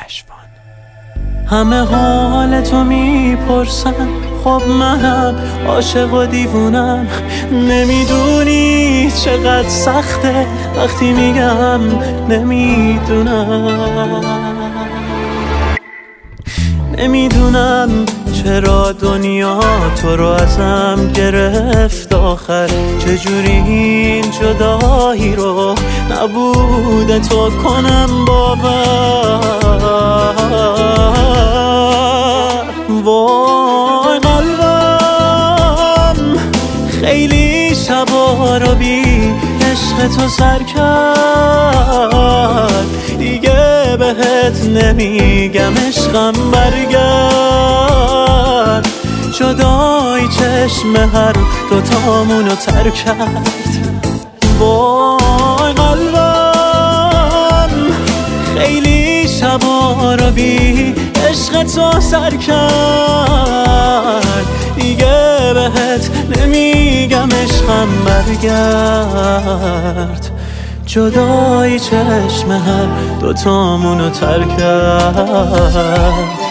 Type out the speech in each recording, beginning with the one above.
نشبان. همه حال تو میپرسن، خب منم عاشق و دیوونم. نمیدونی چقدر سخته وقتی میگم نمیدونم چرا دنیا تو رو ازم گرفت آخر. چجوری این جدایی رو نبوده تو کنم باور. وای قلبم خیلی شبا رو بی عشق تو سر کرد. دیگه بهت نمیگم عشقم برگرد. جدای چشم هر دوتامونو تر کرد. وای قلبم خیلی شبا رو بی عشق تو سر کرد. دیگه بهت نمیگم عشقم برگرد. جدای چشم هر دوتامونو تر کرد.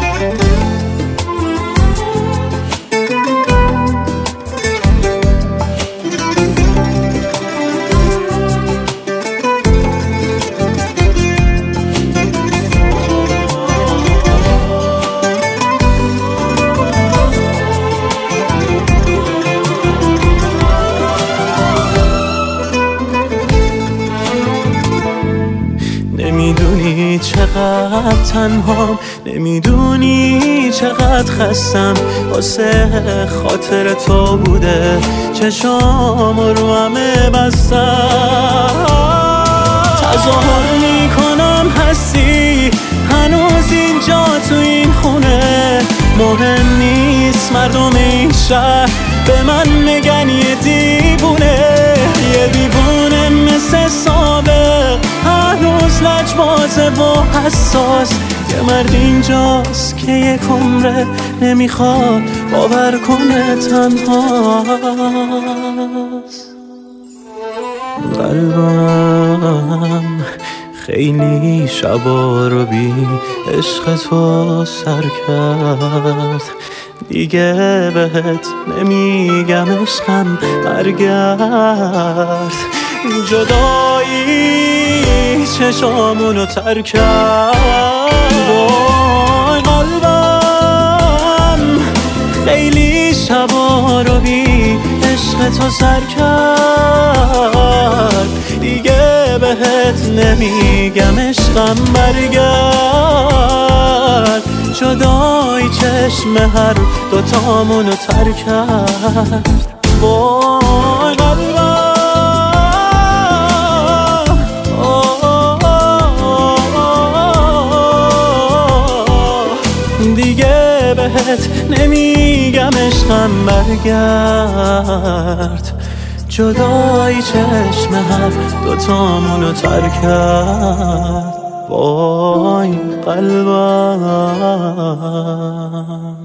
نمیدونی چقدر تنهام، نمیدونی چقدر خستم. واسه خاطر تو بوده چشام رو همه بستم. تظاهر میکنم هستی هنوز اینجا تو این خونه. مهم نیست مردم این شهر به من میگن یه دیوونه. یه دیوونه مثل سابق هنوز لجبازه و حساس. یه مرد اینجاست که یک عمره نمیخواد باور کنه تنهاست. قلبم خیلی شبا رو بی عشق تو سر کرد. دیگه بهت نمیگم عشقم برگرد. جدایی چشامونو تر کرد. وای قلبم خیلی شبا رو بی عشق تو سر کرد. دیگه بهت نمیگم عشقم برگرد. جدای چشم هر دوتامونو تر کرد. وای قلبم دیگه بهت نمیگم عشقم برگرد. جدای چشم هر دوتامونو تر کرد. وای قلبم